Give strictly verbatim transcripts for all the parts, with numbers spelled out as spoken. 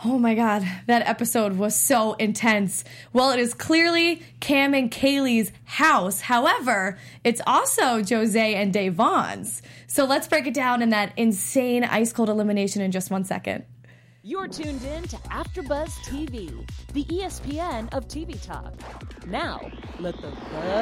Oh my God, that episode was so intense. Well, it is clearly Cam and Kaylee's house. However, it's also Jose and Da'Vonne's. So let's break it down in that insane ice cold elimination in just one second. You're tuned in to AfterBuzz T V, the E S P N of T V talk. Now, let the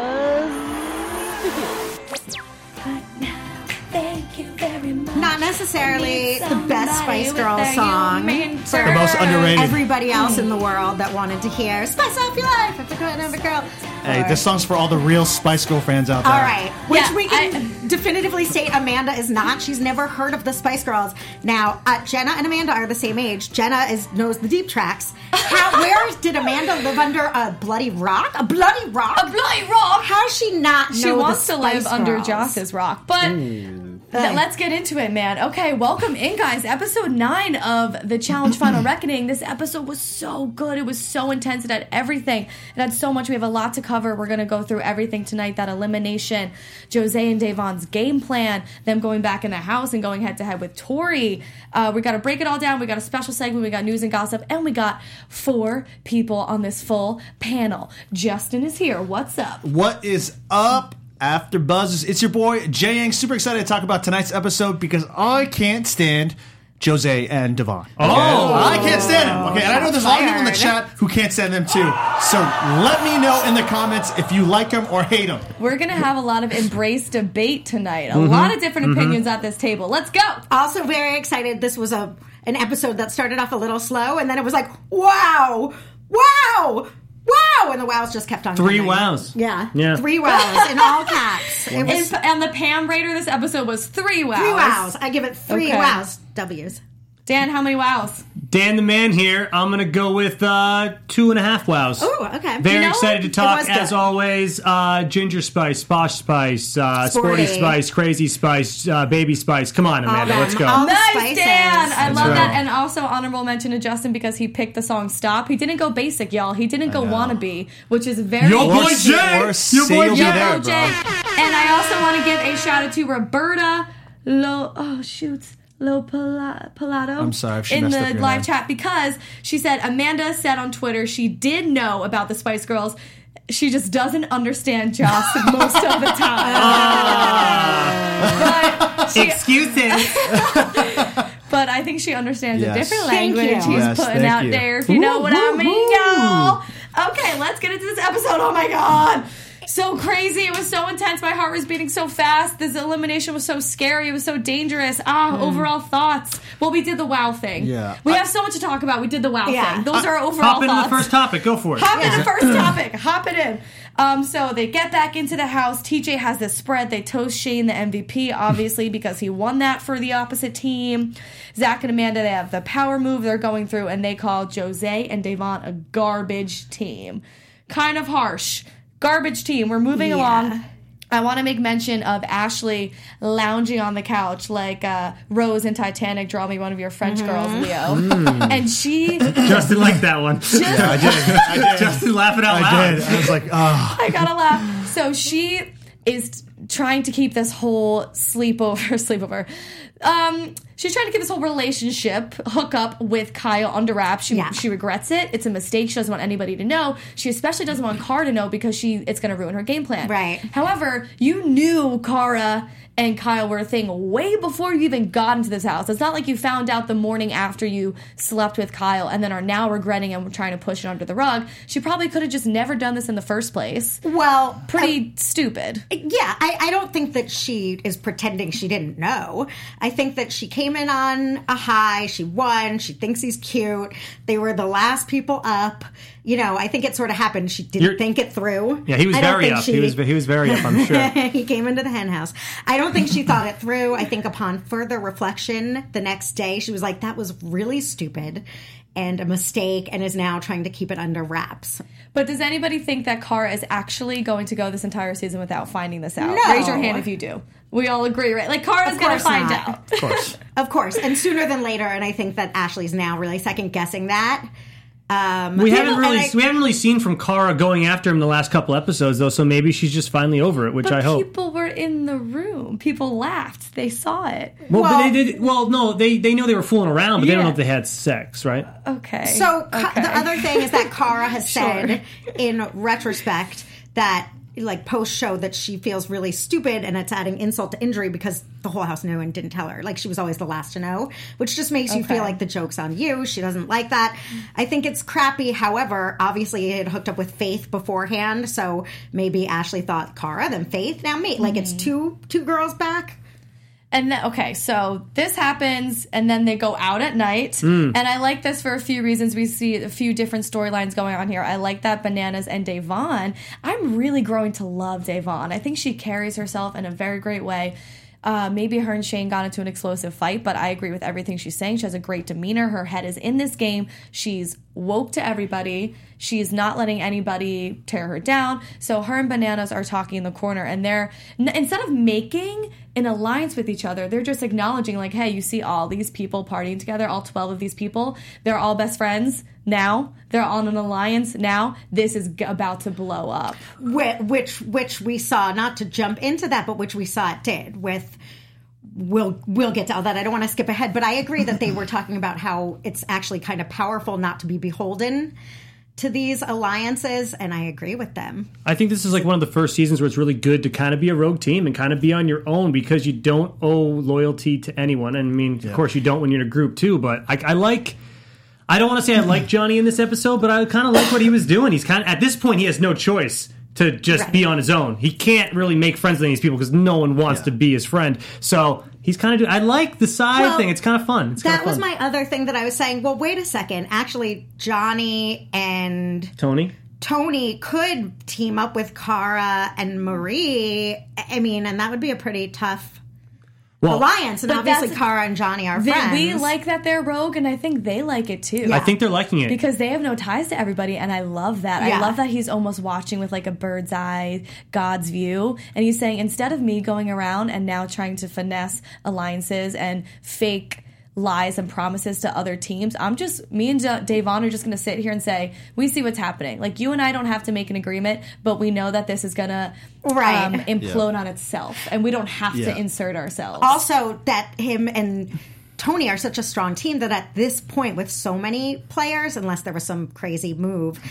buzz begin. Thank you very much. Not necessarily the best Spice Girls song for The most underrated. everybody else in the world that wanted to hear Spice Up Your Life if you're going to have a girl. Hey, Or- this song's for all the real Spice Girl fans out there. All right, which Yeah, we can I- definitively state Amanda is not. She's never heard of the Spice Girls. Now, uh, Jenna and Amanda are the same age. Jenna is knows the deep tracks. How, where did Amanda live under a bloody rock? A bloody rock? A bloody rock? How does she not know She wants the to live Spice under Girls? Joss's rock. But th- let's get into it, man. Okay, welcome in, guys. Episode nine of the Challenge Final Reckoning. This episode was so good. It was so intense. It had everything. It had so much. We have a lot to cover. We're going to go through everything tonight. That elimination, Jose and Da'Vonne's game plan, them going back in the house and going head-to-head with Tori. Uh, we got to break it all down. We got a special segment. We got news and gossip. And we got four people on this full panel. Justin is here. What's up? What is up, After Buzz? It's your boy, Jay Yang. Super excited to talk about tonight's episode because I can't stand Jose and Da'Vonne. Okay? Oh. I can't stand them. Okay, and I know there's a lot of people in the Fired. chat who can't stand them too. So let me know in the comments if you like them or hate them. We're going to have a lot of embrace debate tonight. A lot of different opinions at this table. Let's go. Also very excited. This was a an episode that started off a little slow, and then it was like, wow, wow, wow, and the wows just kept on Three coming. wows. Yeah. Yeah. Three wows in all caps. It was And, and the Pam Raider this episode was three wows. three wows. I give it three Okay. wows. W's. Dan, how many wows? Dan the man here. I'm going to go with uh, two and a half wows. Ooh, okay. Very You know excited what? to It talk, was good. as always. Uh, ginger spice, posh spice, uh, sporty. Sporty. spice, crazy spice, uh, baby spice. Come on, Amanda, them. let's go. All the Nice, spices. Dan! I That's love right. that. And also honorable mention to Justin because he picked the song Stop. He didn't go basic, y'all. He didn't go know. wannabe, which is very... Yo, Or boy, say- Jay! or Your say boy you'll be Jay. Yo, there, O J. bro. And I also want to give a shout out to Roberta Lo... Oh, shoots. Lo Pala- Palato I'm sorry if she in messed the up your live name. chat because she said Amanda said on Twitter she did know about the Spice Girls. She just doesn't understand Joss most of the time. but, she, Excuses. but I think she understands Yes. a different Thank language you. he's Yes, putting thank out you. there, if you know Woo, what I woo, mean, woo. y'all. Okay, let's get into this episode. Oh my God. So crazy. It was so intense. My heart was beating so fast. This elimination was so scary. It was so dangerous. Ah, overall thoughts. Well, we did the wow thing. Yeah. We I- have so much to talk about. We did the wow Yeah. thing. Those are our overall Hop into thoughts. the first topic. Go for it. Hop in the first topic. Hop it in. Um, so they get back into the house. T J has this spread. They toast Shane, the M V P, obviously, because he won that for the opposite team. Zach and Amanda, they have the power move they're going through, and they call Jose and Da'Vonne a garbage team. Kind of harsh. Garbage team. We're moving Yeah. along. I want to make mention of Ashley lounging on the couch like uh, Rose in Titanic, Draw Me One of Your French Girls, Leo. And she... Justin liked that one. just I did. I did. Justin laughing out I loud. did. I was like, oh. I gotta laugh. So she is trying to keep this whole sleepover, sleepover. Um, she's trying to keep this whole relationship hookup with Kyle under wraps. She Yeah. she regrets it. It's a mistake. She doesn't want anybody to know. She especially doesn't want Cara to know because she it's going to ruin her game plan. Right. However, you knew Cara and Kyle were a thing way before you even got into this house. It's not like you found out the morning after you slept with Kyle and then are now regretting and trying to push it under the rug. She probably could have just never done this in the first place. Well, Pretty stupid. yeah, I, I don't think that she is pretending she didn't know. I think that she came in on a high. She won. She thinks he's cute. They were the last people up. You know, I think it sort of happened. She didn't You're- think it through. Yeah, he was I don't very think up. she- He was he was very up, I'm sure. he came into the hen house. I don't think she thought it through. I think upon further reflection the next day, she was like, that was really stupid and a mistake and is now trying to keep it under wraps. But does anybody think that Cara is actually going to go this entire season without finding this out? No. Raise your hand if you do. We all agree, right? Like, Cara's Of going to course find not. out. Of course. Of course, and sooner than later, and I think that Ashley's now really second guessing that. Um, We haven't and really I- we haven't really seen from Kara going after him the last couple episodes though, so maybe she's just finally over it, which But I hope. people were in the room. People laughed. They saw it. Well, Well- but they did. Well, no, they they know they were fooling around, but they don't Yeah. know if they had sex, right? Okay. So Ka- okay. the other thing is that Kara has Sure. said in retrospect that like post show that she feels really stupid and it's adding insult to injury because the whole house knew and didn't tell her. Like she was always the last to know, which just makes you Okay. feel like the joke's on you. She doesn't like that. I think it's crappy. However, obviously it had hooked up with Faith beforehand, so maybe Ashley thought Kara, then Faith, now me. Like it's two two girls back. And then, okay, so this happens, and then they go out at night. And I like this for a few reasons. We see a few different storylines going on here. I like that Bananas and Devon. I'm really growing to love Devon. I think she carries herself in a very great way. Uh, maybe her and Shane got into an explosive fight, but I agree with everything she's saying. She has a great demeanor. Her head is in this game. She's woke to everybody. She's not letting anybody tear her down. So her and Bananas are talking in the corner, and they're n- instead of making an alliance with each other, they're just acknowledging, like, hey, you see all these people partying together, all twelve of these people. They're all best friends now. They're on an alliance now. This is g- about to blow up. Wh- which which we saw, not to jump into that, but which we saw it did with. We'll we'll get to all that. I don't want to skip ahead, but I agree that they were talking about how it's actually kind of powerful not to be beholden to these alliances, and I agree with them. I think this is like one of the first seasons where it's really good to kind of be a rogue team and kind of be on your own because you don't owe loyalty to anyone. And I mean, of course, you don't when you're in a group too. But I, I like. I don't want to say I like Johnny in this episode, but I kind of like what he was doing. He's kind of at this point he has no choice to just Right. be on his own. He can't really make friends with these people because no one wants Yeah. to be his friend. So he's kind of. I like the side Well, thing. It's kind of fun. It's That kinda was fun. my other thing that I was saying. Well, wait a second. Actually, Johnny and Tony. Tony could team up with Cara and Marie. I mean, and that would be a pretty tough Well, alliance. And But obviously, that's- Cara and Johnny are They, friends. we like that they're rogue, and I think they like it too. I think they're liking it. Because they have no ties to everybody, and I love that. Yeah. I love that he's almost watching with like a bird's eye, God's view, and he's saying, instead of me going around and now trying to finesse alliances and fake lies and promises to other teams, I'm just, me and Da- Devon are just going to sit here and say, we see what's happening. Like, you and I don't have to make an agreement, but we know that this is going to Right. um, implode on itself, and we don't have Yeah. to insert ourselves. Also, that him and Tony are such a strong team that at this point, with so many players, unless there was some crazy move,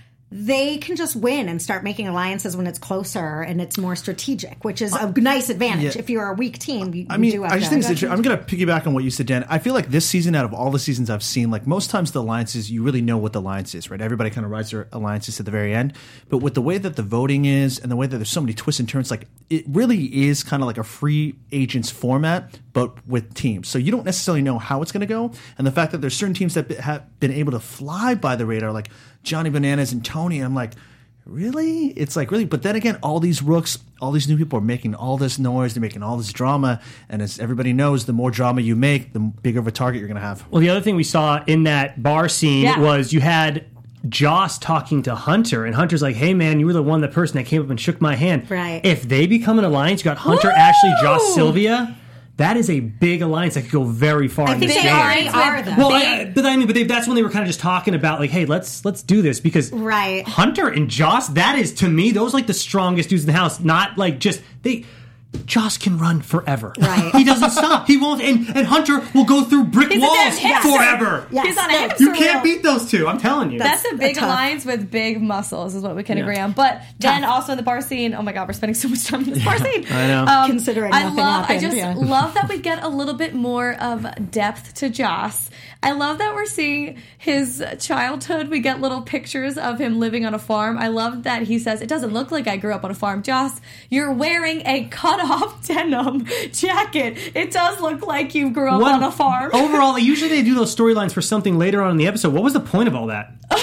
they can just win and start making alliances when it's closer and it's more strategic, which is a nice advantage. Yeah. If you're a weak team, you, I you mean, do have I just to- think it's interesting. I'm going to piggyback on what you said, Dan. I feel like this season, out of all the seasons I've seen, like most times the alliances, you really know what the alliance is, right? Everybody kind of writes their alliances to the very end. But with the way that the voting is and the way that there's so many twists and turns, like it really is kind of like a free agents format, but with teams. So you don't necessarily know how it's going to go. And the fact that there's certain teams that have been able to fly by the radar, like Johnny Bananas and Tony, I'm like, really? It's like, really? But then again, all these rooks, all these new people are making all this noise. They're making all this drama. And as everybody knows, the more drama you make, the bigger of a target you're going to have. Well, the other thing we saw in that bar scene Yeah. was you had Joss talking to Hunter, and Hunter's like, hey, man, you were the one, the person that came up and shook my hand. Right. If they become an alliance, you got Hunter, Woo! Ashley, Joss, Sylvia. That is a big alliance that could go very far. I in think this they game. already with are, though. Well, I, but I mean, but they, that's when they were kind of just talking about, like, hey, let's let's do this because Right. Hunter and Joss, that is to me, those are like the strongest dudes in the house. Not like just they. Joss can run forever. Right. He doesn't stop. He won't. And, and Hunter will go through brick He's a walls damn hamster. forever. Yes. He's on a No, hamster You can't wheel. beat those two. I'm telling you. That's, a big tough. alliance with big muscles, is what we can Yeah. agree on. But then also in the bar scene, oh my god, we're spending so much time in this bar scene. I know. Um, Considering I nothing love, I happened, just yeah. love that we get a little bit more of depth to Joss. I love that we're seeing his childhood. We get little pictures of him living on a farm. I love that he says, it doesn't look like I grew up on a farm. Joss, you're wearing a cut-off denim jacket. It does look like you grew up on a farm. Overall, usually they do those storylines for something later on in the episode. What was the point of all that? I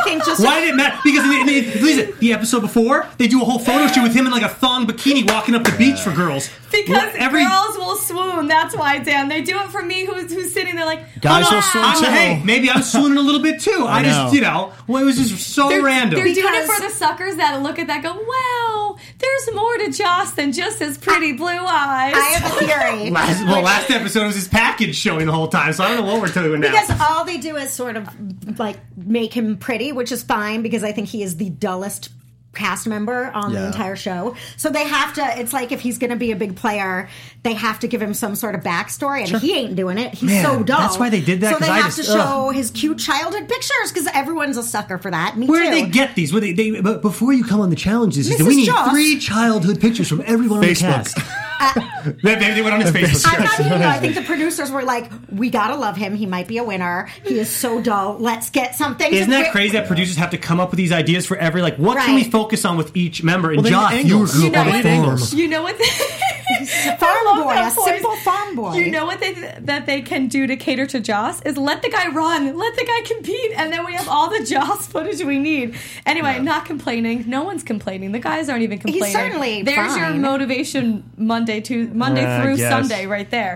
think just Why did it matter? Because in the, in the, listen, the episode before, they do a whole photo shoot with him in like a thong bikini walking up the beach for girls. Because Every, girls will swoon. That's why, Dan. They do it for me, who's who's sitting there like, Guys "Oh, will swoon I'm, too. hey, maybe I'm swooning a little bit too. I, I just, know. you know, well, it was just so They're, random. they're doing it Because- for the suckers that look at that and go, wow, there's more to Joss than just his pretty blue eyes. I have a theory. Last, well, last episode was his package showing the whole time, so I don't know what we're doing now. Because all they do is sort of like make him pretty, which is fine because I think he is the dullest cast member on the Yeah. entire show. So they have to, it's like if he's going to be a big player, they have to give him some sort of backstory, and he ain't doing it. He's Man, so dull. that's why they did that, So they 'cause I have just- to show ugh. his cute childhood pictures because everyone's a sucker for that. Me Where too. do they get these? Where they, they, but before you come on the challenges, he said, Missus we need Joss. three childhood pictures from everyone Facebook. on the cast. Maybe they went on his Facebook. I'm not even, I think the producers were like, we gotta love him. He might be a winner. He is so dull. Let's get something. Isn't to that crazy that producers have to come up with these ideas for every, like, what can we Right. focus on with each member? And Well, they need Josh, you angles. grew You up know on a what? farm. angles. You know what? They, Farm I love boy, that a voice. simple farm boy. You know what they that they can do to cater to Joss is let the guy run, let the guy compete, and then we have all the Joss footage we need. Anyway, not complaining. No one's complaining. The guys aren't even complaining. certainly There's your fine. motivation Monday to Monday Yeah, I through guess. Sunday right there.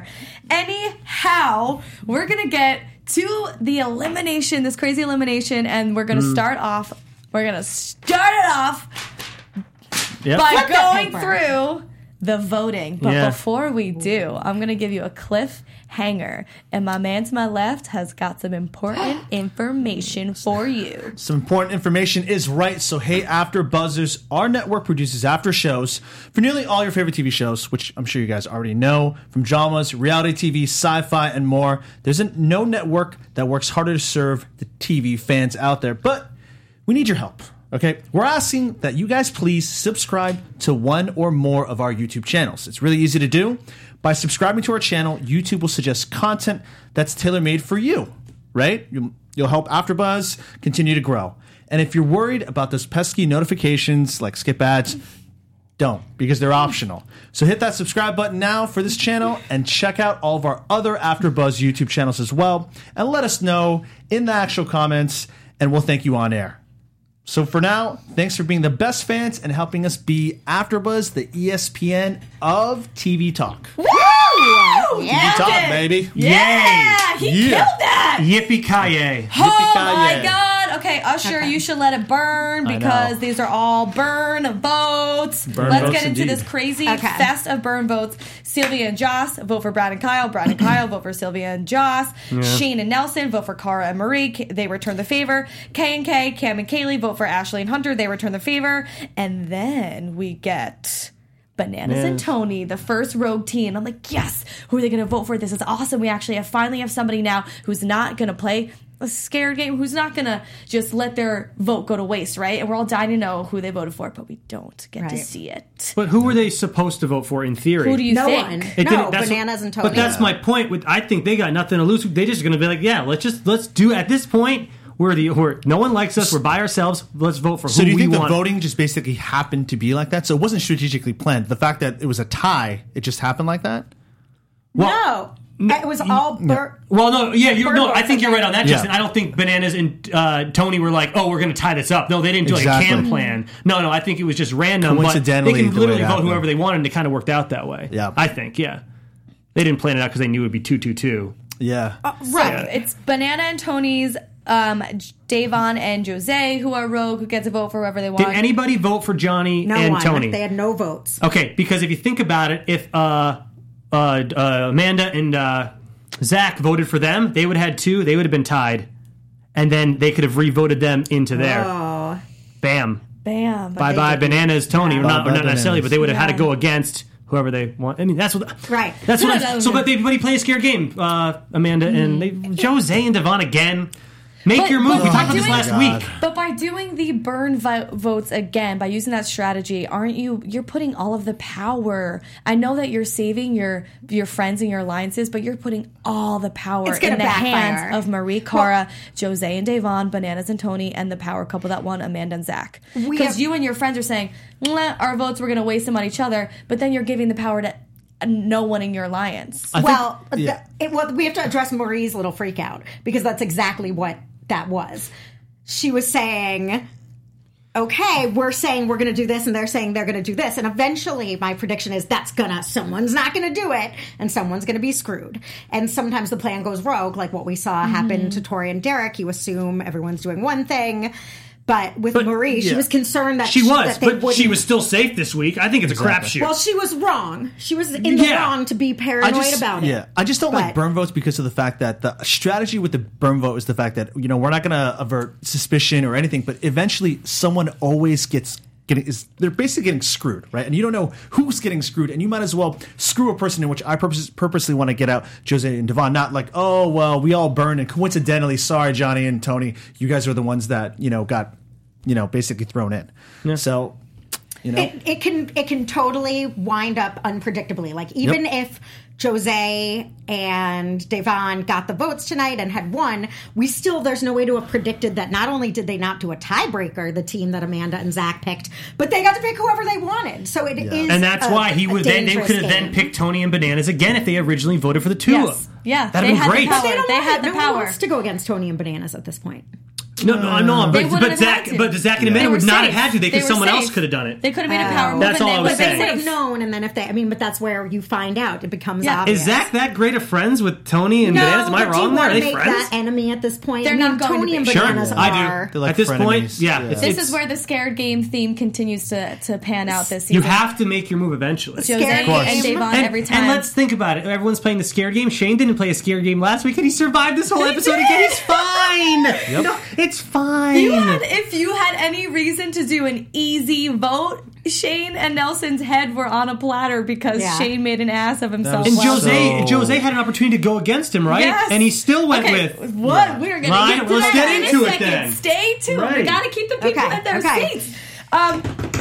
Anyhow, we're gonna get to the elimination, this crazy elimination, and we're Mm. gonna start off. We're gonna start it off Yep. by Flip that going paper. through the voting. But Yeah. before we do, I'm going to give you a cliffhanger. And my man to my left has got some important information for you. Some important information is right. So, hey, After Buzzers, our network produces after shows for nearly all your favorite T V shows, which I'm sure you guys already know, from dramas, reality T V, sci-fi, and more. There's a, no network that works harder to serve the T V fans out there, but we need your help. Okay, we're asking that you guys please subscribe to one or more of our YouTube channels. It's really easy to do. By subscribing to our channel, YouTube will suggest content that's tailor-made for you, right? You'll, you'll help AfterBuzz continue to grow. And if you're worried about those pesky notifications like skip ads, don't, because they're optional. So hit that subscribe button now for this channel and check out all of our other AfterBuzz YouTube channels as well. And let us know in the actual comments, and we'll thank you on air. So for now, thanks for being the best fans and helping us be AfterBuzz, the E S P N of T V talk. Woo! Yeah. Talk, Nailed it. baby. Yeah, he Yeah. killed that. Yippee-ki-yay. Oh my Yippee-ki-yay. God. Okay, Usher, Okay. you should let it burn I because know. these are all burn votes. Burn Let's votes get into indeed. this crazy Okay. fest of burn votes. Sylvia and Joss vote for Brad and Kyle. Brad and Kyle vote for Sylvia and Joss. Shane and Nelson vote for Cara and Marie. K- They return the favor. Kay and Kay, Cam and Kaylee vote for Ashley and Hunter. They return the favor. And then we get Bananas and Tony, the first rogue teen. I'm like, yes, who are they going to vote for? This is awesome. We actually have finally have somebody now who's not going to play a scared game, who's not going to just let their vote go to waste, right? And we're all dying to know who they voted for, but we don't get to Right. see it. But who were they supposed to vote for in theory? Who do you No think? one. It No, didn't- that's- Bananas and Tony. But that's my point. With I think they got nothing to lose. They just going to be like, yeah, let's just let's do at this point. We're the we're, no one likes us. We're by ourselves. Let's vote for who So do you we think the want. voting just basically happened to be like that? So it wasn't strategically planned. The fact that it was a tie, it just happened like that? no. It was all bur- Well, no, yeah, you Bird no. votes I think you're right on that, Yeah. Justin. I don't think Bananas and uh, Tony were like, "Oh, we're going to tie this up." No, they didn't do Exactly. like a camp plan. No, no, I think it was just random. Coincidentally, but they the can way literally it vote happened. whoever they wanted, and it kind of worked out that way. Yeah. I think, yeah, they didn't plan it out because they knew it would be two, two, two. Yeah. Right. It's Banana and Tony's, um, Davon and Jose, who are rogue, who gets to vote for whoever they want. Did anybody vote for Johnny no and one. Tony? They had no votes. Okay, because if you think about it, if uh, uh, uh, Amanda and uh, Zach voted for them, they would have had two. They would have been tied, and then they could have re-voted them into there. Oh. Bam. Bam. Bye bye bananas, Tony. Or not, or Bye-bye not necessarily, bananas. but they would have had to Yeah. go against whoever they want. I mean, that's what. Right. That's what. No, I, no, so, no. but they, but he played a scared game. Uh, Amanda and they, Jose and Devon again. Make But- your move. but We by talked about this doing- last God. week. But by doing the burn vo- votes again, by using that strategy, aren't you? You're putting all of the power. I know that you're saving your your friends and your alliances, but you're putting all the power It's gonna in the backfire. hands of Marie, Cara, Jose, and Davon, Bananas and Tony, and the power couple that won, Amanda and Zach. We Because have- you and your friends are saying, "Mwah, our votes were going to waste them on each other," but then you're giving the power to no one in your alliance. I think- Well, yeah. the, it, well, we have to address Marie's little freak out because that's exactly what that was. she was saying, okay, we're saying we're going to do this, and they're saying they're going to do this. And eventually, my prediction is that's going to, someone's not going to do it, and someone's going to be screwed. And sometimes the plan goes rogue, like what we saw mm-hmm. happen to Tori and Derek. You assume everyone's doing one thing. But with but, Marie, yeah. she was concerned that she, she was, that they but wouldn't. she was still safe this week. I think it's exactly. a crapshoot. Well, she was wrong. She was in the yeah. wrong to be paranoid just, about it. Yeah, I just don't but, like burn votes because of the fact that the strategy with the burn vote is the fact that, you know, we're not going to avert suspicion or anything, but eventually someone always gets getting is they're basically getting screwed, right? And you don't know who's getting screwed, and you might as well screw a person in which I purpose, purposely want to get out Jose and Devon. Not like, oh well, we all burned, and coincidentally, sorry, Johnny and Tony, you guys are the ones that, you know, got, you know, basically thrown in. Yeah. So, you know, it, it can it can totally wind up unpredictably. Like even yep. if Jose and Devon got the votes tonight and had won, we still, there's no way to have predicted that not only did they not do a tiebreaker, the team that Amanda and Zach picked, but they got to pick whoever they wanted. So it yeah. is, and that's a, why he would then they could have then picked Tony and Bananas again if they originally voted for the two yes. of them. Yeah, that'd have been great. The power. But they don't they want had it. the no power. one wants to go against Tony and Bananas at this point. No, no, I'm not. They But, wouldn't but have Zach, had to. but Zach and They Amanda were would not safe. have had to They because were someone safe. else could have done it. They could have made a power Oh. move. That's and all they I would was have saying. They been would have safe. known, and then if they, I mean, but that's where you find out. It becomes Yeah. obvious. Is Zach that great of friends with Tony and no, Bananas? Am I but do wrong you there? Are want to they make friends? that enemy at this point? They're I mean, not going Tony to and be. Sure, Bananas I are. do. They're like At this frenemies. point, yeah. Yeah. It's, This it's, is where the scared game theme continues to, to pan out this you season. have to make your move eventually. Jose Scared and game. Devon And, every time. and let's think about it. Everyone's playing the scared game. Shane didn't play a scared game last week, and he survived this whole He episode did. again. He's fine. No, it's fine. You had, if you had any reason to do an easy vote, Shane and Nelson's head were on a platter because Yeah. Shane made an ass of himself. and last Jose, So- Jose had an opportunity to go against him, right? Yes. And he still went okay, with what Yeah. we're gonna Right, get to let's that get in into a it second. then. Stay tuned. Right. We gotta keep the people Okay, in their okay. seats. Um.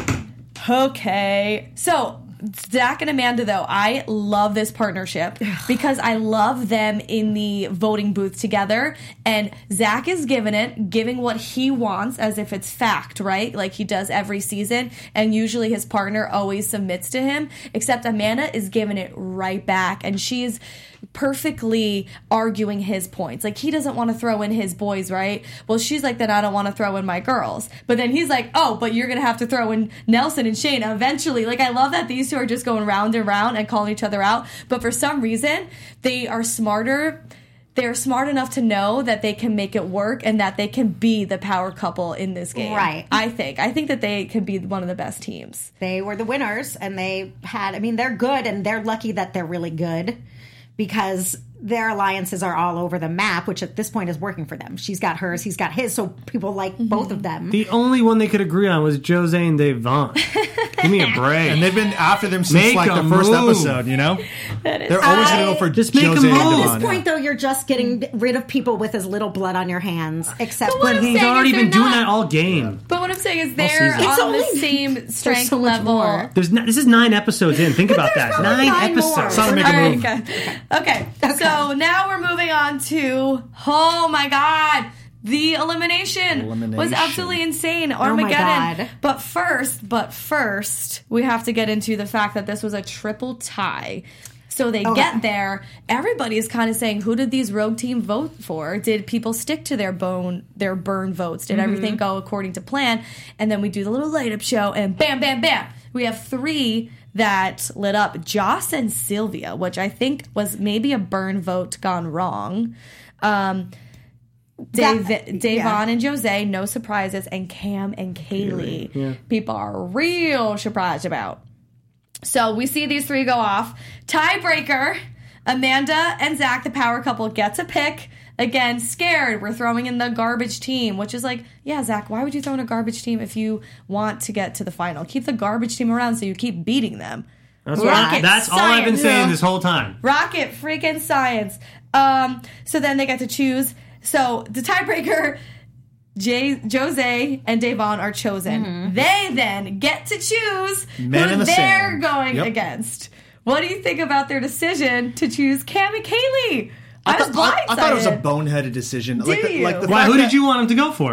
Okay, so. Zach and Amanda, though, I love this partnership because I love them in the voting booth together. And Zach is giving it, giving what he wants as if it's fact, right? Like he does every season. And usually his partner always submits to him. Except Amanda is giving it right back. And she's perfectly arguing his points. Like he doesn't want to throw in his boys, right? Well, she's like, then I don't want to throw in my girls. But then he's like, oh, but you're going to have to throw in Nelson and Shane eventually. Like I love that these two are just going round and round and calling each other out. But for some reason, they are smarter. They're smart enough to know that they can make it work and that they can be the power couple in this game. Right. I think. I think that they can be one of the best teams. They were the winners, and they had, I mean, they're good, and they're lucky that they're really good because their alliances are all over the map, which at this point is working for them. She's got hers, he's got his, so people like mm-hmm. both of them. The only one they could agree on was Jose and Devon. Give me a break. And they've been after them since Make like a the first move. episode, you know? They're always going to go for Just make a Jose and move. At Devon. this point, though, you're just getting rid of people with as little blood on your hands, except But what But I'm he's saying already is been they're doing not- that all game. But what I'm saying is they're season. It's on the only- same strength so much level. more. There's n- this is nine episodes in. Think about there's that. probably Nine, nine more. episodes. Trying to make a All right, move. okay. okay. So now we're moving on to, oh my God, the elimination, Elimination. was absolutely insane. my Armageddon. God. But first, but first, we have to get into the fact that this was a triple tie. So they Okay. get there. Everybody is kind of saying, who did these rogue team vote for? Did people stick to their bone, their burn votes? Did Mm-hmm. everything go according to plan? And then we do the little light up show, and bam, bam, bam. We have three that lit up. Joss and Sylvia, which I think was maybe a burn vote gone wrong. Um, Dave, That- Davon yeah. and Jose, no surprises, and Cam and Kaylee, people are real surprised about. So we see these three go off. Tiebreaker, Amanda and Zach, the power couple, gets a pick. Again, scared. We're throwing in the garbage team, which is like, yeah, Zach, why would you throw in a garbage team if you want to get to the final? Keep the garbage team around so you keep beating them. That's, what Rocket I, that's all I've been science. saying Yeah. this whole time. Rocket freaking science. Um, so then they get to choose. So the tiebreaker, Jay, Jose and Davon are chosen. Mm-hmm. They then get to choose Man who in the they're sand. going Yep. against. What do you think about their decision to choose Cam and Kaylee? I, I, was thought, I, blindsided. I thought it was a boneheaded decision. Do like, the, you? like the Why? fact Who that- did you want him to go for?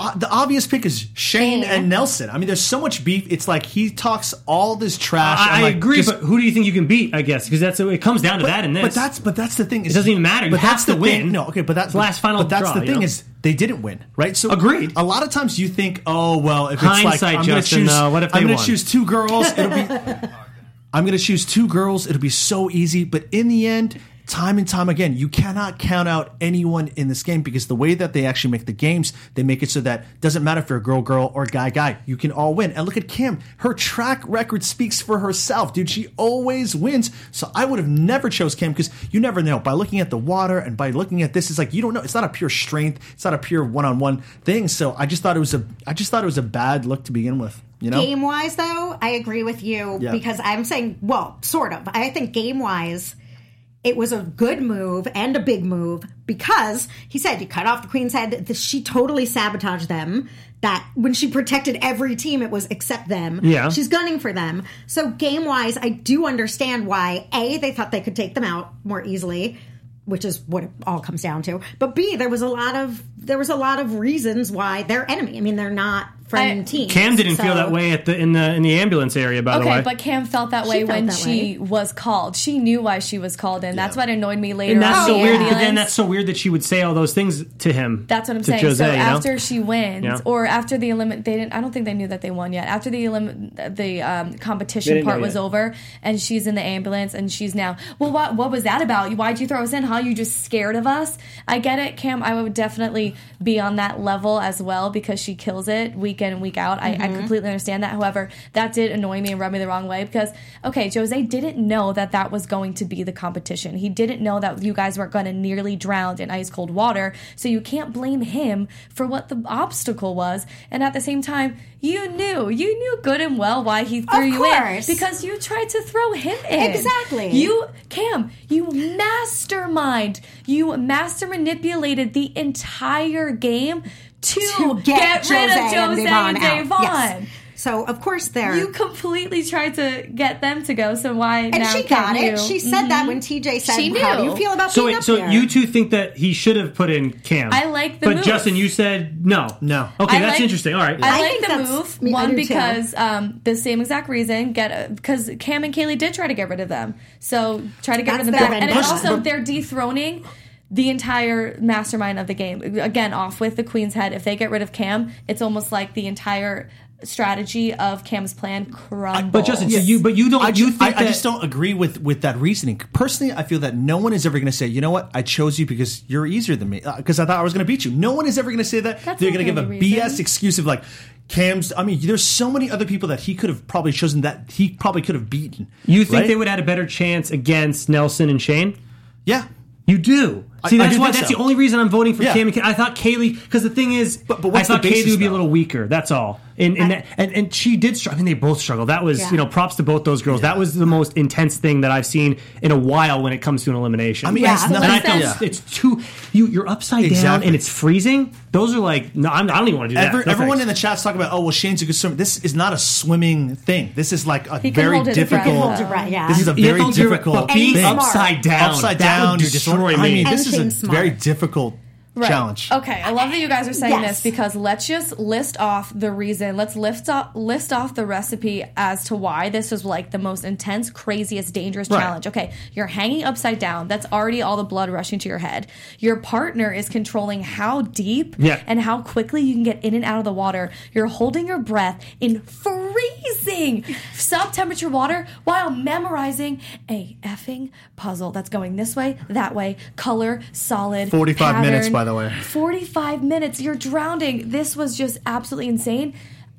uh, the obvious pick is Shane, Shane and Nelson. I mean, there's so much beef. It's like he talks all this trash. I, I like, agree, just, but who do you think you can beat? I guess because that's it comes down to but, that in this. But that's but that's the thing. Is, it doesn't even matter. You but have that's to the win. Thing. No, okay, but that's the last final. But that's draw, the thing you know? is they didn't win, right? So agreed. A lot of times you think, oh well, if it's Hindsight, like I'm going to Justin, choose, though, what if they I'm going won? to choose two girls. It'll be. I'm going to choose two girls. It'll be so easy. But in the end, time and time again, you cannot count out anyone in this game because the way that they actually make the games, they make it so that it doesn't matter if you're a girl, girl, or guy, guy. You can all win. And look at Kim. Her track record speaks for herself, dude. She always wins. So I would have never chose Kim because you never know. By looking at the water and by looking at this, it's like you don't know. It's not a pure strength. It's not a pure one-on-one thing. So I just thought it was a. I just thought it was a bad look to begin with. You know? Game wise, though, I agree with you yeah. because I'm saying, well, sort of. I think game wise, it was a good move and a big move because he said you cut off the Queen's head. She totally sabotaged them. That when she protected every team, it was except them. Yeah. She's gunning for them. So game wise, I do understand why A, they thought they could take them out more easily, which is what it all comes down to. But B, there was a lot of there was a lot of reasons why they're enemy. I mean, they're not friend I, teams. Cam didn't so. feel that way at the in the in the ambulance area. By okay, the way, but Cam felt that She way felt when that she way. was called. She knew why she was called in. That's Yeah. what annoyed me later. and that's on so the weird. But ambulance. then that's so weird that she would say all those things to him. That's what I'm to saying. Jose, so you know? after she wins, Yeah. or after the elimin, they didn't. I don't think they knew that they won yet. After the elim- the um, They competition didn't part know was yet. over, and she's in the ambulance, and she's now. Well, what what was that about? Why'd you throw us in? Huh? You just scared of us? I get it, Cam. I would definitely be on that level as well because she kills it week in and week out. I, I completely understand that. However, that did annoy me and rub me the wrong way because okay, Jose didn't know that that was going to be the competition. He didn't know that you guys weren't going to nearly drown in ice cold water. So you can't blame him for what the obstacle was. And at the same time, you knew, you knew good and well why he threw Of you course. in because you tried to throw him in. Exactly. You, Cam, you mastermind, you master manipulated the entire game to, to get, get, rid Jose of Jose and and Devon Devon. out. Yes. So of course they're You completely tried to get them to go, so why and now she can't got it. you? She said that when T J said, She "How do knew. you feel about So being wait, up so there?" you two think that he should have put in Cam? I like the but move. Justin, you said no. No. Okay, I that's like- interesting. All right. I, I like think the that's- move. me- I One do too. because um, the same exact reason. Get because Cam and Kaylee did try to get rid of them. So try to get That's rid of them their back, and it's vendetta. also they're dethroning the entire mastermind of the game. Again, off with the Queen's head. If they get rid of Cam, it's almost like the entire strategy of Cam's plan crumbles. But Justin, so you but you don't I, you ju- think I, I that, just don't agree with with that reasoning. Personally, I feel that no one is ever going to say, you know what, I chose you because you're easier than me because I thought I was going to beat you. No one is ever going to say that. That's They're not going to give a the only B S reason. excuse of like Cam's. I mean, there's so many other people that he could have probably chosen that he probably could have beaten. you think right? they would have had a better chance against Nelson and Shane? Yeah. You do. I- See, I that's do why. think That's so. the only reason I'm voting for Yeah. Cam. And Kay- I thought Kaylee, because the thing is, But- but I what's the thought Kaylee basis, would be a though? little weaker. That's all. And and, that, and and she did. Struggle. I mean, they both struggled. That was Yeah. you know, props to both those girls. That was the most intense thing that I've seen in a while when it comes to an elimination. I mean, Yeah. it's So and I nothing. felt yeah. it's too. You you're upside down Exactly. and it's freezing. Those are like no, I'm, I don't even want to do that. Every, No everyone thanks. in the chat's talking about, oh, well, Shane's a good swimmer. This is not a swimming thing. This is like a He can very hold his breath, difficult. though. Hold your breath, yeah. This is a You very don't do it, difficult but being And thing. smart. upside down, Upside that down, would you're destroy I me. mean, And this is a think smart. very difficult Right. challenge. Okay, I love that you guys are saying Yes. this because let's just list off the reason. Let's lift off, list off the recipe as to why this was like the most intense, craziest, dangerous Right. challenge. Okay, you're hanging upside down. That's already all the blood rushing to your head. Your partner is controlling how deep Yeah. and how quickly you can get in and out of the water. You're holding your breath in freezing sub-temperature water while memorizing a effing puzzle that's going this way, that way, color, solid, forty-five pattern. minutes, by the way. forty-five minutes. You're drowning. This was just absolutely insane.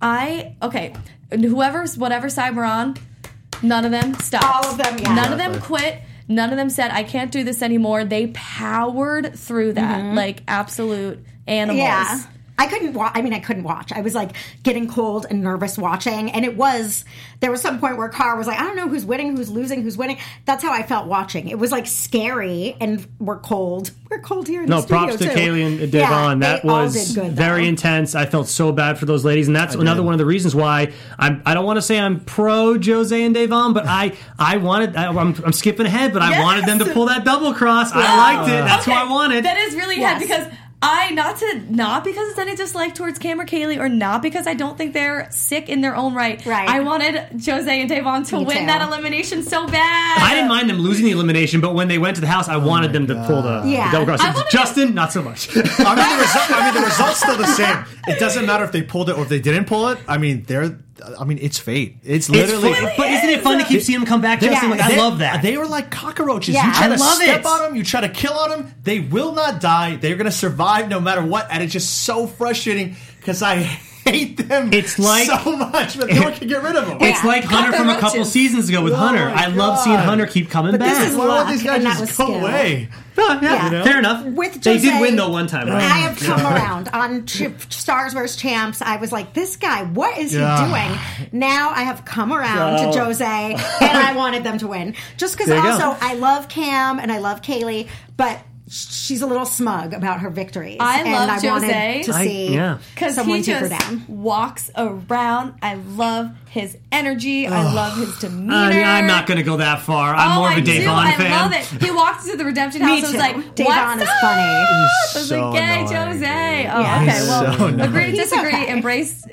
I, okay, whoever's, whatever side we're on, none of them stopped. All of them, yeah. None of them quit. None of them said, I can't do this anymore. They powered through that like absolute animals. Yeah. I couldn't watch. I mean, I couldn't watch. I was like getting cold and nervous watching. And it was, there was some point where Cara was like, I don't know who's winning, who's losing, who's winning. That's how I felt watching. It was like scary and we're cold. We're cold here in No, the studio props to too. Kaylee and Devon. Yeah, that they all was did good, very though. intense. I felt so bad for those ladies, and that's I another did. one of the reasons why I'm. I don't want to say I'm pro Jose and Devon, but I I wanted. I, I'm, I'm skipping ahead, but I Yes. wanted them to pull that double cross. I liked it. That's Okay, who I wanted. That is really Yes. head because I not to not because it's any dislike towards Cam or Kaylee, or not because I don't think they're sick in their own right. Right. I wanted Jose and Devon to Me win too. that elimination so bad. I didn't mind them losing the elimination, but when they went to the house, I wanted them to pull the, Yeah. the double cross. I wanted Justin, not so much. I mean, the result, I mean, the result's still the same. It doesn't matter if they pulled it or if they didn't pull it. I mean, they're. I mean, it's fate. It's It's literally. fun, but isn't it fun to keep seeing them come back, Justin? Like, I They- love that. They are like cockroaches. Yeah, you try I to love step it. on them, you try to kill on them, they will not die. They're going to survive no matter what, and it's just so frustrating because I hate them. It's like- so much, but no one can get rid of them. It's like Hunter from a couple Cockroaches. seasons ago with Oh Hunter. my I love God. seeing Hunter keep coming But back. this is Why luck, don't these guys and that just was go skill. away? Oh, yeah, Yeah. fair enough. With they did Jose, win though one time, right? I have come around on Chip Stars versus Champs. I was like, this guy, what is Yeah. he doing? Now I have come around Oh. to Jose, and I wanted them to win. Just because There you go. also I love Cam and I love Kaylee, but she's a little smug about her victories. I and love I Jose. wanted to I- see yeah. Because someone he take her just down. walks around. I love his energy. I love his demeanor. I mean, I'm not going to go that far. I'm oh, more of a I do. Devon I fan. love it. He walked into the redemption house Me and was too. like, Devon "What's is up?" funny. I was so like, "Yay, annoying, Jose!" dude. Oh, Yeah. okay. He's Well, so annoying. agree, He's disagree, okay. embrace,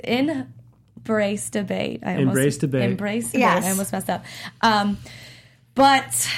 embrace debate. I almost, Embrace debate. Embrace debate. Yes. I almost messed up. Um, but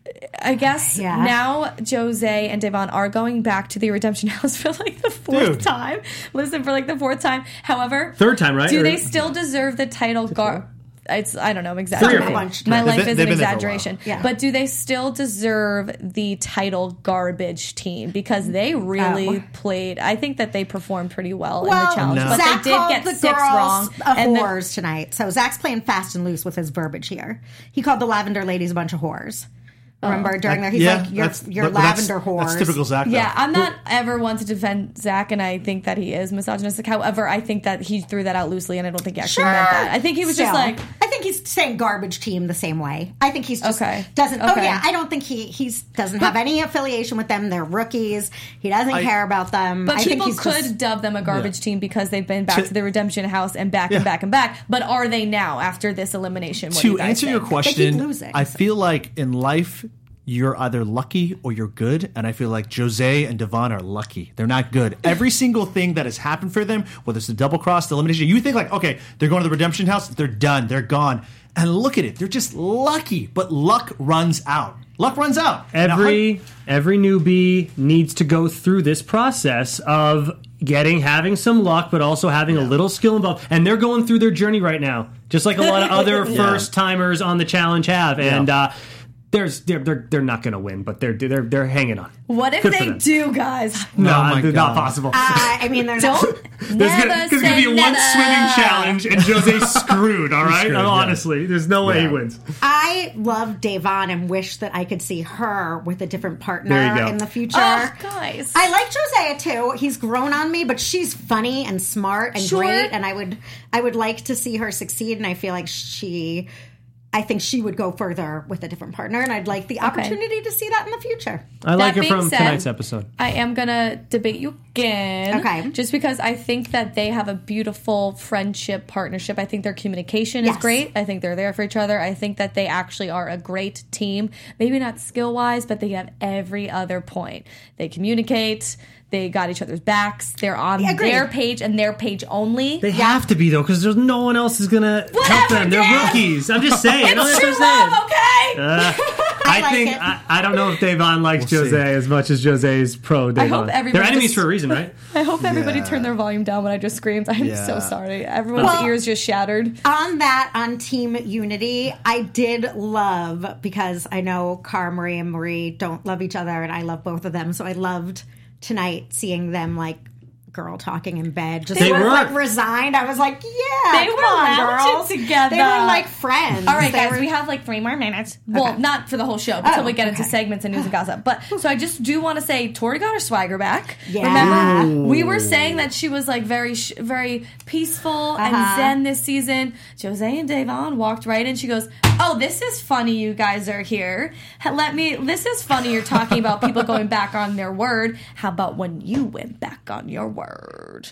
I guess Yeah. now Jose and Devon are going back to the redemption house for like the fourth Dude. time. Listen, for like the fourth time. However, Third time, right? do Or- they still deserve the title? Gar- it's I don't know. I'm exaggerating. four. Bunch. My They've life been- is they've an been there for a exaggeration. while. Yeah. But do they still deserve the title garbage team? Because they really Oh. played. I think that they performed pretty well, in Well, the challenge, No. but Zach they did called get the six girls wrong. a And the- whores tonight. So Zach's playing fast and loose with his verbiage here. He called the Lavender ladies a bunch of whores. Remember during there, he's Yeah, like, "You're, that's- you're but that's- lavender whores." That's typical Zach. though. Yeah, I'm not ever one to defend Zach, and I think that he is misogynistic. However, I think that he threw that out loosely, and I don't think he actually Sure. meant that. I think he was just Still, like, I think he's saying garbage team the same way. I think he's just Okay. doesn't. Oh Okay. yeah, I don't think he he's doesn't have any affiliation with them. They're rookies. He doesn't I- care about them. but I think people he's could just- dub them a garbage Yeah. team because they've been back To- to the redemption house and back Yeah. and back and back. But are they now after this elimination? What do you To guys answer your think? question, losing, I so. feel like in life you're either lucky or you're good, and I feel like Jose and Devon are lucky. They're not good. Every single thing that has happened for them, whether it's the double cross, the elimination, you think like, okay, they're going to the redemption house, they're done, they're gone, and look at it, they're just lucky. But luck runs out. Luck runs out. Every every newbie needs to go through this process of getting having some luck, but also having a little skill involved. And they're going through their journey right now, just like a lot of other first timers on the challenge have. And Yeah. uh, there's they're they're, they're not going to win, but they're they're they're hanging on. What if Good for they them. do, guys? No, Oh my it's God. not possible. Uh, I mean, they're not. Don't There's never gonna, there's say gonna be one never. swimming challenge, and Jose's screwed. All right, screwed, yeah. honestly, there's no way Yeah. he wins. I love Devon and wish that I could see her with a different There you partner go. in the future. Oh, guys. I like Josiah too. He's grown on me, but she's funny and smart and Sure. great, and I would I would like to see her succeed. And I feel like she, I think she would go further with a different partner, and I'd like the opportunity to see that in the future. I like That it being from said, tonight's episode. I am gonna debate you again. Okay. Just because I think that they have a beautiful friendship partnership. I think their communication is Yes. great. I think they're there for each other. I think that they actually are a great team. Maybe not skill wise, but they have every other point. They communicate. They got each other's backs. They're on Agreed. their page and their page only. They have to be though, because there's no one else is gonna help Whatever, them. They're Dan. rookies. I'm just saying. it's That's true what I'm saying. love, okay? Uh, I, like think it. I, I don't know if Devon likes We'll Jose see. as much as Jose's pro Devon. hope everybody They're enemies just- for a reason, right? I hope everybody Yeah. turned their volume down when I just screamed. I'm Yeah. so sorry. Everyone's Well- ears just shattered. On that, on Team Unity, I did love, because I know Cara Marie and Marie don't love each other, and I love both of them, so I loved tonight seeing them like girl talking in bed, just They sort of, were. like resigned. I was like, yeah, They come were on, lounging girls. together. They were like friends. All right, They guys, were- we have like three more minutes. Well, Okay. not for the whole show, until Oh, we get into okay. segments and news and gossip. But so I just do want to say, Tori got her swagger back. Yeah. Remember, we were saying that she was like very, sh- very peaceful and Uh-huh. zen this season. Jose and Devon walked right in. She goes, "Oh, this is funny. You guys are here. Ha- Let me. This is funny. You're talking about people going back on their word. How about when you went back on your word?"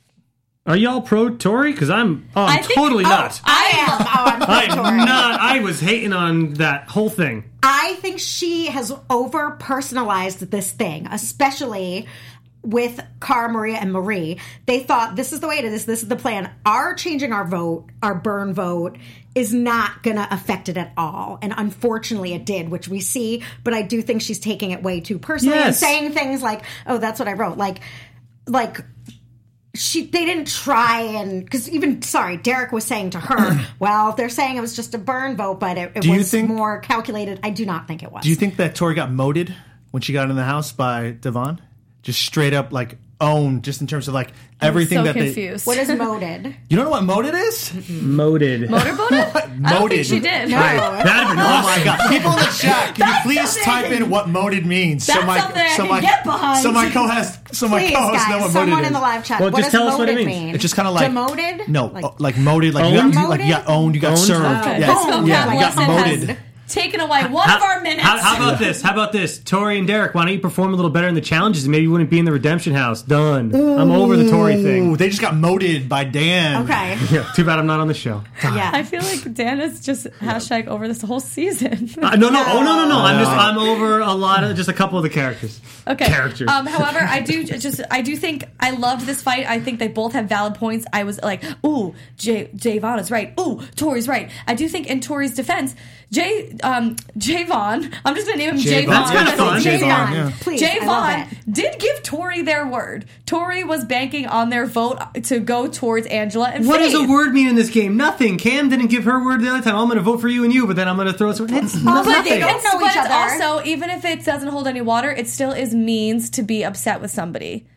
Are y'all pro Tory? Because I'm, oh, I'm I think- totally oh, not. I am. Oh, I'm so I sorry. am not. I was hating on that whole thing. I think she has over personalized this thing, especially with Cara, Maria, and Marie. They thought, this is the way it is, this is the plan. Our changing our vote, our burn vote, is not going to affect it at all. And unfortunately it did, which we see, but I do think she's taking it way too personally Yes. and saying things like, oh, that's what I wrote. Like, like, she, they didn't try and, because even, sorry, Derek was saying to her, well, they're saying it was just a burn vote, but it, it Do you was think- more calculated. I do not think it was. Do you think that Tori got moted when she got in the house by Devon? Just straight up like owned, just in terms of like everything I'm so that confused. What is moded? they. You don't know what moted is? Moted. Motorboated? I don't Moted. think she did. No. That'd been Oh awesome. my god! People in the chat, can you That's please something- type in what moted means? That's something I can get behind. So my co-host, so my Please, co-host know guys, what someone moted in the is. live chat. Well, what just does tell us what it moded means. mean? It's just kind of like demoted. No, Like- like, like moted, like you Owned? got, you, like you got owned, you got Owned? served. Okay. Yeah, This vocab yeah, you got lesson moted. has taken away one of our minutes. How, how about this? How about this? Tori and Derek, why don't you perform a little better in the challenges and maybe you wouldn't be in the redemption house? Done. I'm over the Tori Ooh, thing. they just got moted by Dan. Okay. Yeah, too bad I'm not on the show. Yeah. I feel like Dan is just hashtag over this whole season. Uh, no, no, oh no, no, no. I'm just I'm over a lot of just a couple of the characters. Okay. Characters. Um, however, I do just I do think I loved this fight. I think they both have valid points. I was like, ooh, Jay Javon is right. Ooh, Tori's right. I do think in Tori's defense, Jay um Javon, I'm just gonna name him Javon. Javon. That's kinda fun. Javon, Javon, yeah. please. I love Javon it. did give Tori their word. Tori was banking on their vote to go towards Angela and What Faith. does a word mean in this game? Nothing. Cam didn't give her word the other time. I'm going to vote for you and you, but then I'm going to throw it. It's but nothing. they don't It's- know but each it's other. also, even if it doesn't hold any water, it still is means to be upset with somebody.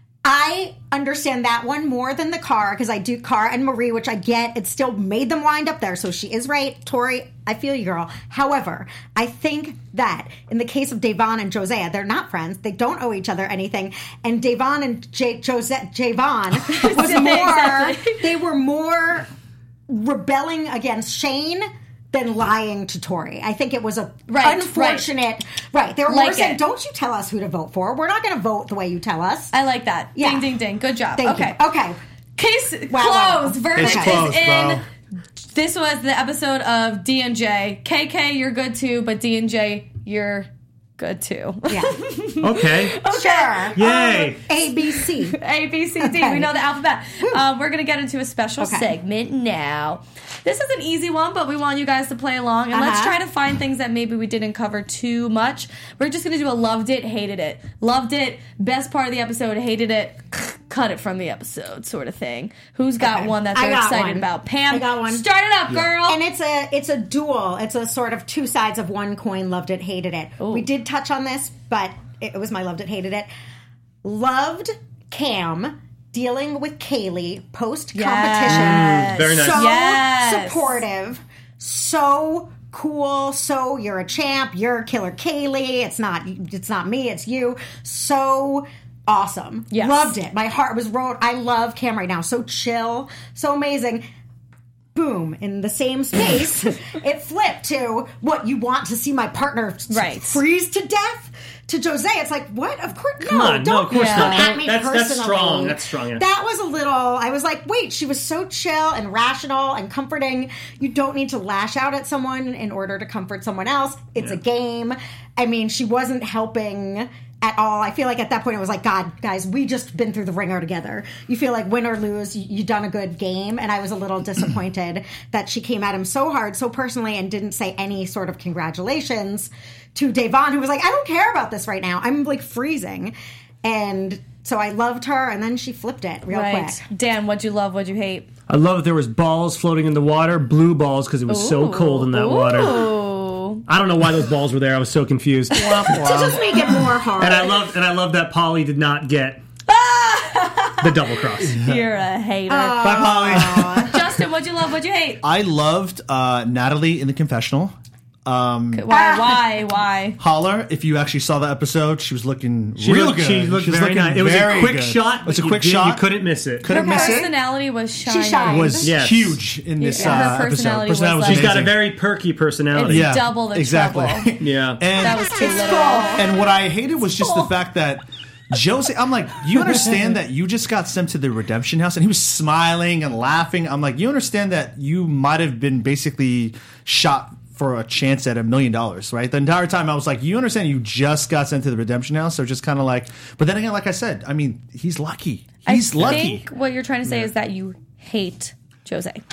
I understand that one more than the car because I do Cara and Marie, which I get. It still made them wind up there, so she is right. Tori, I feel you, girl. However, I think that in the case of Devon and Josiah, they're not friends. They don't owe each other anything. And Devon and J- Jose- Javon was Yeah, more. exactly. They were more rebelling against Shane than lying to Tori. I think it was a Right, unfortunate. Right. They were Like more saying, it. "Don't you tell us who to vote for. We're not going to vote the way you tell us." I like that. Yeah. Ding, ding, ding. Good job. Thank okay. you. Okay. Case Wow, wow. closed. Verdict Case closed, is in. bro. This was the episode of D and J. K K, you're good too, but D and J, you're good too. Yeah. Okay. Sure. Yay. A, B, C. A, B, C, D. Okay. We know the alphabet. Um, we're going to get into a special Okay. segment now. This is an easy one, but we want you guys to play along. And let's Uh-huh. try to find things that maybe we didn't cover too much. We're just going to do a loved it, hated it. Loved it, best part of the episode, hated it, cut it from the episode sort of thing. Who's got Okay. one that I they're got excited one. about? Pam, I got one. start it up, girl. And it's a it's a duel. It's a sort of two sides of one coin. Loved it, hated it. We did touch on this, but it, it was my loved it, hated it. Loved Cam dealing with Kaylee post competition. Yes. Very nice. So Yes. supportive, so cool. So you're a champ. You're Killer Kaylee. It's not. It's not me. It's you. So awesome. Yes. Loved it. My heart was wrote. I love Cam right now. So chill. So amazing. Boom. In the same space, it flipped to what you want to see my partner s- Right. freeze to death. To Jose, it's like, what? Of course, Come no, on. No, don't of course come not. at me That's- that's personally. strong. That's strong, yeah. That was a little. I was like, wait, she was so chill and rational and comforting. You don't need to lash out at someone in order to comfort someone else. It's a game. I mean, she wasn't helping at all. I feel like at that point it was like, God, guys, we just been through the ringer together. You feel like win or lose, you, you done a good game. And I was a little disappointed that she came at him so hard, so personally, and didn't say any sort of congratulations to Devon, who was like, I don't care about this right now. I'm like freezing. And so I loved her, and then she flipped it real right. quick. Dan, what'd you love? What'd you hate? I love that there was balls floating in the water, blue balls because it was so cold in that Ooh. water. Ooh. I don't know why those balls were there. I was so confused. To just make it more hard. And I loved and I loved that Polly did not get the double cross. You're a hater. Bye, Polly. Justin, what'd you love? What'd you hate? I loved uh, Natalie in the confessional. Um, Why? Why? Why? Holler, if you actually saw the episode, she was looking She real looked, good. she looked She was very looking nice. It was a very quick good. shot. It was but a quick you did- shot. You couldn't miss it. Couldn't Her miss it. personality was shining. shined. Was Yes. huge in this Yeah, her uh, personality episode. was was like- She's got a amazing. very perky personality. It's double the exactly. trouble. Yeah. And That was too It's little. full. And what I hated was just the fact that Josie, I'm like, you understand that you just got sent to the redemption house, and he was smiling and laughing. I'm like, you understand that you might have been basically shot for a chance at a million dollars, right? The entire time I was like, you understand you just got sent to the redemption house, so just kind of like, but then again, like I said, I mean, he's lucky. He's I lucky. think what you're trying to say is that you hate Jose. In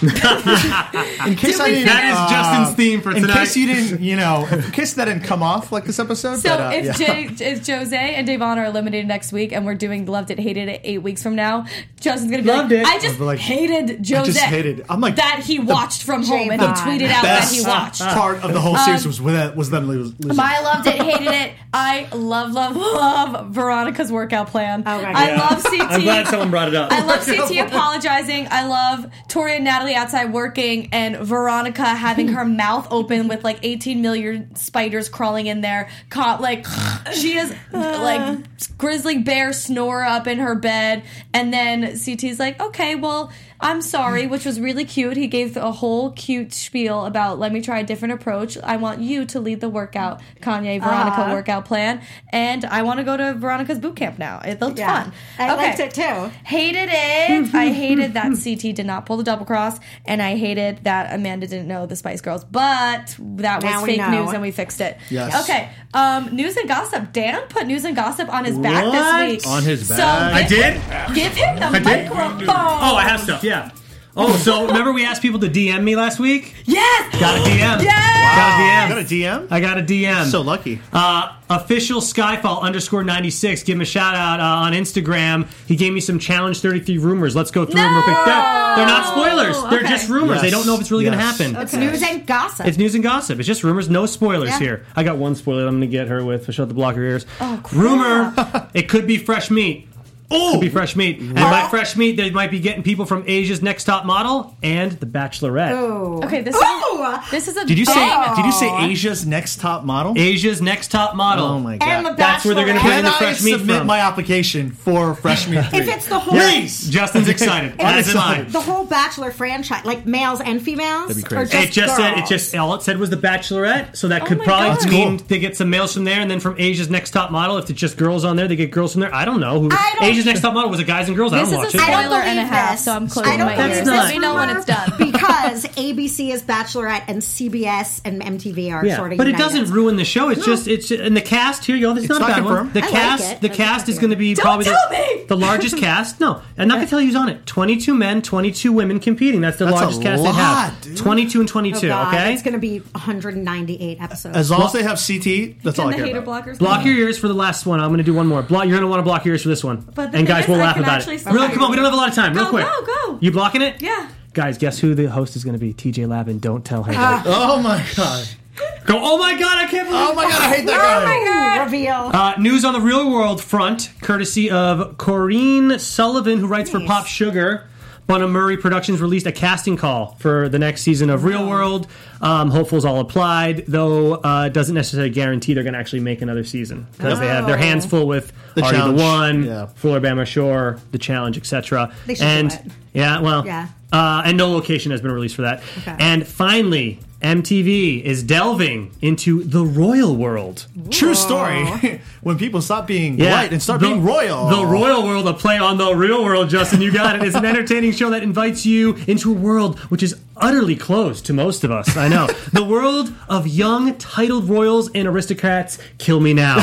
case I didn't, That is uh, Justin's theme for in tonight. case you didn't, you know, in case that didn't come off like this episode. So but, uh, if, yeah. J- if Jose and Davon are eliminated next week, and we're doing loved it, hated it eight weeks from now, Justin's gonna be Loved like, it. I just I'll be like, hated Jose. I just hated. I'm like that he watched from home and he Javon. tweeted out that he best watched. part of the whole series was with that was them losing. I loved it, hated it. I love, love, love Veronica's workout plan. Oh my I God. love C T. I'm glad someone brought it up. I love C T apologizing. I love Tori and Natalie outside working, and Veronica having her mouth open with like eighteen million spiders crawling in there. Caught like she is like grizzly bear snore up in her bed, and then C T's like, okay, well, I'm sorry, which was really cute. He gave a whole cute spiel about let me try a different approach. I want you to lead the workout, Kanye Veronica Uh-huh. workout plan, and I want to go to Veronica's boot camp now. It looked Yeah. fun. I Okay. liked it too. Hated it. I hated that C T did not pull the double cross, and I hated that Amanda didn't know the Spice Girls. But that was Now we fake know. news, and we fixed it. Yes. Okay. Um, news and gossip. Dan put news and gossip on his back What? this week. On his So back? I give- did? Give him the I did? microphone. Oh, I have stuff, yeah. Oh, so remember we asked people to D M me last week? Yes. Got a D M. Yes. Got a D M. Got a D M? I got a D M. So lucky. Uh, official Skyfall underscore ninety-six. Give him a shout out uh, on Instagram. He gave me some Challenge thirty-three rumors. Let's go through them real quick. They're, they're not spoilers. They're Okay. just rumors. Yes. They don't know if it's really Yes. going to happen. It's news and gossip. It's news and gossip. It's just rumors. No spoilers Yeah. here. I got one spoiler I'm going to get her with. Shut the block her ears. Oh, crap. Rumor. It could be fresh meat. Oh, could be fresh meat. And by fresh meat, they might be getting people from Asia's Next Top Model and The Bachelorette. Ooh. Okay. This Ooh. is this is a Did you say? thing. Did you say Asia's Next Top Model? Asia's Next Top Model. Oh my god! And the That's where they're gonna Bachelorette. bring Can the I fresh meat submit from. my application for Fresh Meat three? If it's the whole Please! Justin's excited. I'm As am I. excited. the whole Bachelor franchise, like males and females, That'd be or crazy. just It just said it girls? just all it said was the Bachelorette, so that could my probably God. That's mean cool. they get some males from there, and then from Asia's Next Top Model, if it's just girls on there, they get girls from there. I don't know. Who, I don't- Asia's Next Top Model was it guys and girls? I This don't is watch a it. I don't spoiler and a believe half, this. so I'm closing I don't my believe ears. this Let me know when rumor it's done. because A B C is Bachelorette and C B S and M T V are Yeah, sort of but it united. doesn't ruin the show. It's just it's and the cast here. You know, it's not a not bad one. confirmed. The I like cast, it. the I cast like is it. going to be Don't probably tell the, me! the largest cast. No, I'm not going to tell you who's on it. twenty-two men, twenty-two women competing. That's the That's largest a cast they lot, have. dude. twenty-two and Oh, twenty-two. God, okay, it's going to be one hundred ninety-eight episodes. As long as they have C T, that's all Can I the care hater about. blockers block your ears for the last one. I'm going to do one more. Block, you're going to want to block your ears for this one. But the and thing guys, is, we'll I laugh can about actually it. see- Really, Okay. come on. We don't have a lot of time. Real Go, quick. go, go. You blocking it? Yeah. Guys, guess who the host is going to be? T J Lavin. Don't tell her. Oh my god! Go. Oh my God! I can't believe. Oh my god! I hate that Oh guy. my God. Reveal. Uh, news on the Real World front, courtesy of Corinne Sullivan, who writes for Nice. Pop Sugar. Bunna Murray Productions released a casting call for the next season of Real World. Um, hopefuls all applied, though uh, it doesn't necessarily guarantee they're going to actually make another season because they have their hands full with The Are You the Challenge. One, Yeah. Full Alabama Shore, The Challenge, et cetera. They should and do it. yeah, well, Yeah. Uh, and no location has been released for that. Okay. And finally, M T V is delving into the royal world. True story. When people stop being white and start the- being royal. The Royal World, a play on the real world, Justin, you got it. It's an entertaining show that invites you into a world which is utterly closed to most of us. I know. The world of young, titled royals and aristocrats. Kill me now.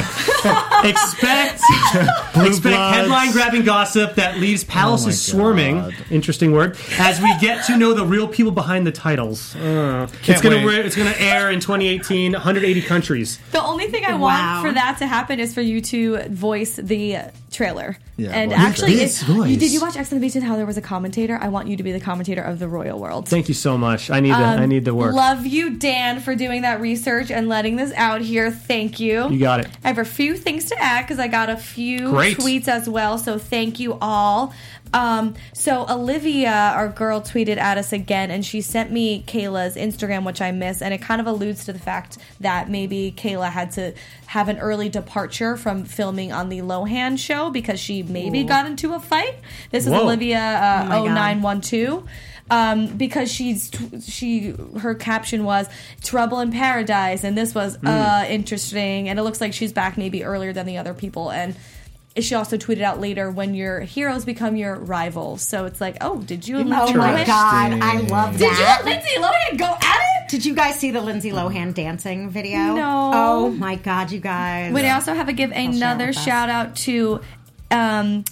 expect expect bloods. headline-grabbing gossip that leaves palaces Oh my swarming. God. Interesting word. As we get to know the real people behind the titles. Uh, it's gonna wait. it's gonna air in twenty eighteen, one hundred eighty countries. The only thing I Wow. want for that to happen is for you to voice the trailer. Yeah, and voice the actually, trailer. if, This voice. you, did you watch X on the Beach and how there was a commentator? I want you to be the commentator of the Royal World. Thank you so much. I need the I need the work. Love you, Dan, for doing that research and letting this out here. Thank you. You got it. I have a few things to add because I got a few Great. tweets as well. So thank you all. Um, so Olivia, our girl, tweeted at us again, and she sent me Kayla's Instagram, which I miss, and it kind of alludes to the fact that maybe Kayla had to have an early departure from filming on the Lohan show because she maybe got into a fight. This is Whoa. Olivia uh, Oh my oh God. nine one two. Um, because she's she her caption was "Trouble in Paradise," and this was uh, interesting, and it looks like she's back maybe earlier than the other people. And she also tweeted out later, "When your heroes become your rivals." So it's like, oh, did you? and Oh Lindsay my Lohan- God, I love Did you that. and Lindsay Lohan go at it? Did you guys see the Lindsay Lohan dancing video? No. Oh my God, you guys. Wait, I also have to give another with us. shout out to um,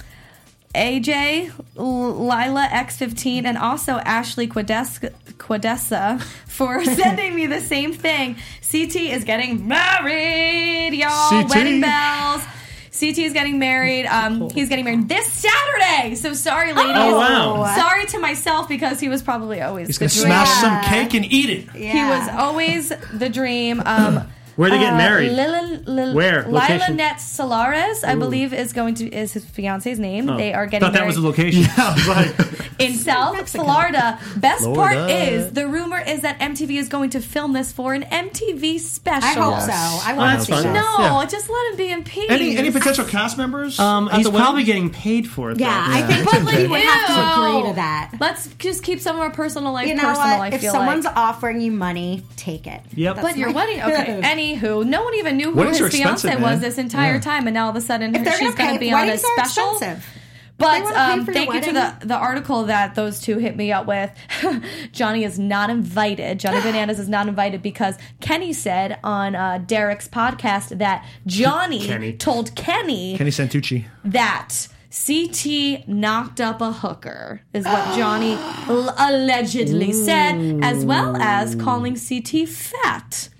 A J, Lila X fifteen, and also Ashley Quadessa, Quadessa for sending me the same thing. C T is getting married, y'all. C T? Wedding bells. C T is getting married. Um, Cool. He's getting married this Saturday. So sorry, ladies. Oh, wow. Sorry to myself because he was probably always He's the gonna dream. smash Yeah. some cake and eat it. Yeah. He was always the dream. Um, Where are they getting uh, married? Lila, Lila, Where? Lila Location? Net Solares, I believe, is going to is his fiance's name. Oh. They are getting Thought that married was the location. I was like, in South Mexico. Florida. Best part Florida. is the rumor is that M T V is going to film this for an M T V special. I hope Yes. so. I Oh, want that's to see fun. this. No, Yeah. just let him be in peace. any any potential cast members? Um, at he's the wedding? probably getting paid for it. though. Yeah, I think But that he like, would have to ew. agree to that. Let's just keep some of our personal life You know personal. what? I If feel someone's like. offering you money, take it. Yep. That's But your my- wedding, okay. Anywho, no one even knew who Weddings are his fiance expensive, was man. this entire Yeah. time, and now all of a sudden If they're she's going going to to pay, be on a weddings are special. expensive. But They wanna pay um, for your thank you to wedding. the, the article that those two hit me up with. Johnny is not invited. Johnny Bananas is not invited because Kenny said on uh, Derek's podcast that Johnny Kenny. told Kenny Kenny Santucci. that C T knocked up a hooker, is what Johnny l- allegedly said, as well as calling C T fat.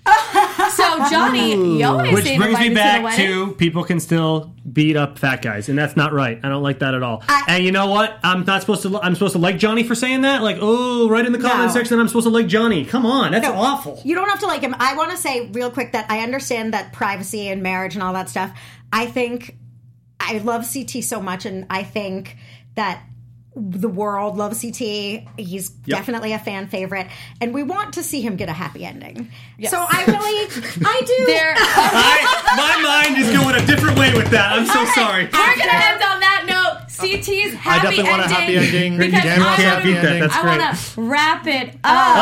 So Johnny, you always Which ain't brings invited me to the back wedding. to people can still beat up fat guys, and that's not right. I don't like that at all. I- and you know what? I'm not supposed to. I'm supposed to like Johnny for saying that. Like, oh, right in the comment No. section, I'm supposed to like Johnny. Come on, that's No, awful. You don't have to like him. I want to say real quick that I understand that privacy and marriage and all that stuff. I think I love C T so much, and I think that the world loves C T. He's Yep. definitely a fan favorite, and we want to see him get a happy ending. Yes. So I really, I do. There, I, my mind is going a different way with that. I'm so sorry. we're gonna end on that note. C T's happy definitely ending. want a happy ending. Because Dan wants I a wanna- happy ending. That's I great. want to wrap it up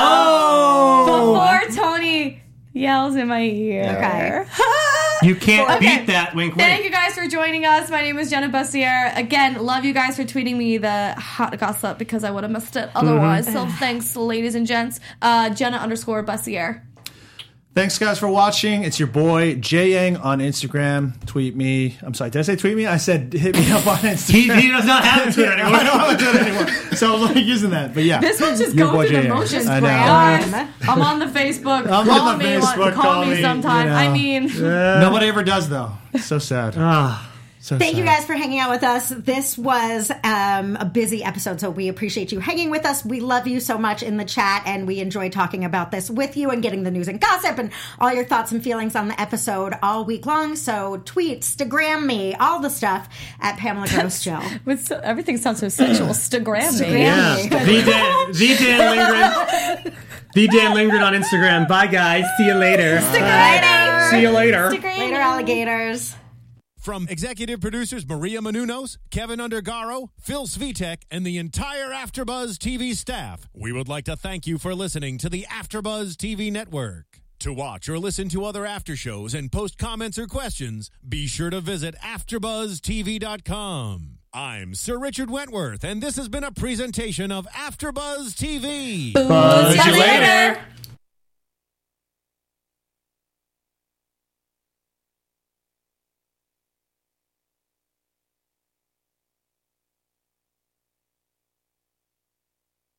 Oh, before Tony yells in my ear. Okay. you can't Okay. beat that. Wink, Thank wink. you guys for joining us. My name is Jenna Bussier. Again, love you guys for tweeting me the hot gossip because I would have missed it otherwise. So thanks, ladies and gents. Uh, Jenna underscore Bussier. Thanks, guys, for watching. It's your boy, Jay Yang on Instagram. Tweet me. I'm sorry, did I say tweet me? I said hit me up on Instagram. He, he does not have a Twitter I anymore. don't have a Twitter anymore. So I'm like using that. But yeah. This one's just Your going boy through the Jay Yang. motions. I know. Guys, I'm on the Facebook. I'm call on the me, Facebook, call, call me me, sometime. you know. I mean, Nobody ever does, though. So sad. Ah. So Thank you sad. guys for hanging out with us. This was um, a busy episode, so we appreciate you hanging with us. We love you so much in the chat, and we enjoy talking about this with you and getting the news and gossip and all your thoughts and feelings on the episode all week long. So tweet, Instagram me, all the stuff at Pamela Gross Show. with so, everything sounds so sensual. Stagram me. Yeah. me. The Dan, the Dan Lindgren. The Dan Lindgren on Instagram. Bye, guys. See you later. Later. See you later. Later, alligators. From executive producers Maria Menounos, Kevin Undergaro, Phil Svitek, and the entire AfterBuzz T V staff, we would like to thank you for listening to the AfterBuzz T V network. To watch or listen to other after shows and post comments or questions, be sure to visit after buzz t v dot com. I'm Sir Richard Wentworth, and this has been a presentation of AfterBuzz T V. See you later.